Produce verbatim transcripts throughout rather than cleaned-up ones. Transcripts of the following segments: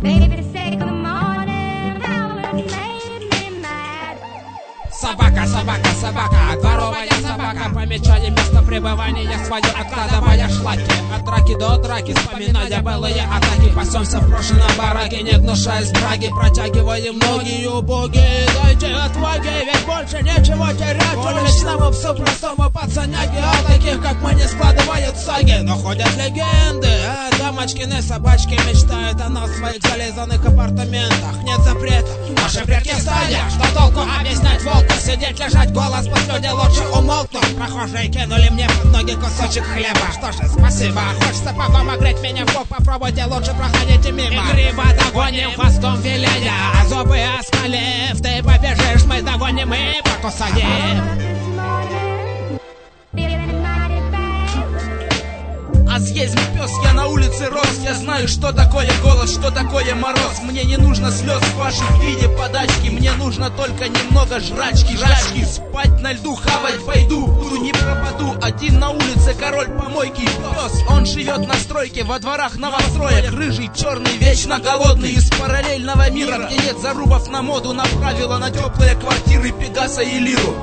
Собака, собака, собака, дворовая собака, помечая место пребывания свое, откладывая шлаки. От драки до драки, вспоминая былые атаки, пасемся в брошенном бараке, не гнушаясь драги, протягиваем ноги убогие. Дайте отваги, ведь больше нечего терять. Уличному псу, простому пацаняге, а таких, как мы, не складывают саги. Но ходят легенды, а дамочкины собачки мечтают о нас в своих зализанных апартаментах. Нет запрета, наши предки стоят, что толку объяснять волку? Сидеть, лежать, голос по слюде лучше умолкнуть. Прохожие кинули мне под ноги кусочек хлеба. Что же, спасибо, хочется потом огреть меня в бок. Попробуйте, лучше проходите мимо. И гриба догоним, хвостом виляя, а зубы оскалив. Ты побежишь, мы догоним и покусаем. А съесть пес, я на улице рос. Я знаю, что такое голод, что такое мороз. Мне не нужно слез в вашем виде подачки. Мне нужно только немного жрачки, жрачки. Спать на льду, хавать пойду, буду не пропаду. Один на улице, король помойки, пес. Он живет на стройке, во дворах новостроек. Рыжий, черный, вечно голодный. Из параллельного мира, где нет зарубов на моду. Направила на теплые квартиры Пегаса и Лиру.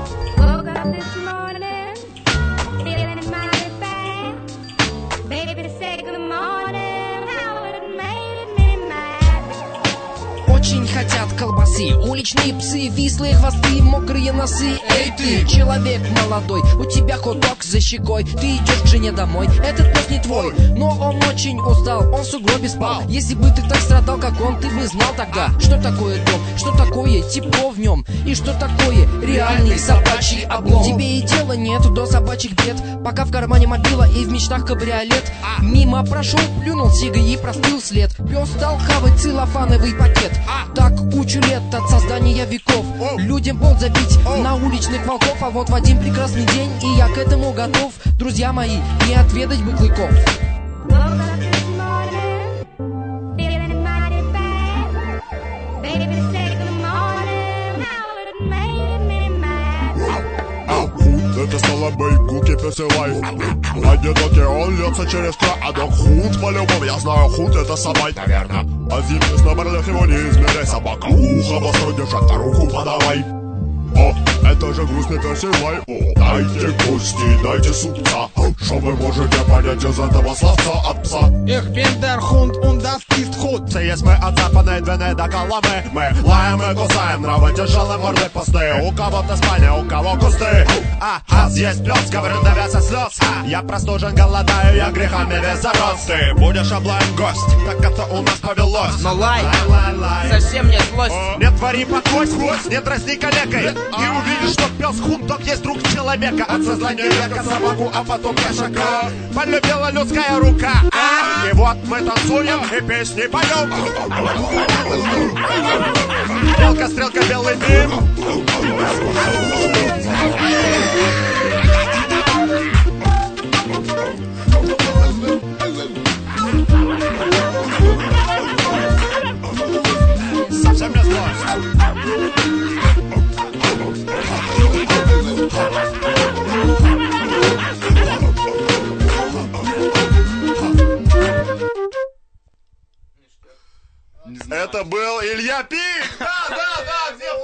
Очень хотят колбасы, уличные псы, вислые хвосты, мокрые носы. Эй ты, человек молодой, у тебя хот-дог за щекой. Ты идешь к жене домой, этот пес не твой, но он очень устал, он в сугробе спал. Если бы ты так страдал, как он, ты бы знал тогда, что такое дом, что такое тепло в нем, и что такое реальный собачий облом. Тебе и дела нету до собачьих бед, пока в кармане мобила и в мечтах кабриолет. Мимо прошел, плюнул сигой и простыл след. Пес стал хавать целлофановый пакет. Так кучу лет от создания веков людям пол забить на уличных волков. А вот в один прекрасный день, и я к этому готов, друзья мои, не отведать бы клыков. Это Соловей, куки посылай. Одинокий он льется через край. А док худ по-любому, я знаю, худ это собак, наверное. А зимний на барлях его не измеряй. Собака ухо востро держать, а руку подавай. О, это же грустный персилай. О, дайте кости, дайте супца. Что вы можете понять из этого словца от пса? Ich bin der Hund und das ist Hund. Це есть мы от западной двины до Коломы. Мы лаем и кусаем, нравы тяжелые морды пусты. У кого-то спальня, у кого кусты. А, а съесть пес, говорит, давятся слез. Я простужен, голодаю, я грехами весь зарос. Ты будешь облаем гость, так это у нас повелось. Но лай, лай, лай, лай. Совсем не злость. Не твори покой, не дразни калекой. И увидишь, что пес хундок есть друг человека. От создания века собаку, а потом кошака полюбила людская рука. А, и вот мы танцуем и песни поем. Стрелка, стрелка, белый дым. Совсем не злость. Это был Илья Пик! Да, да, да, где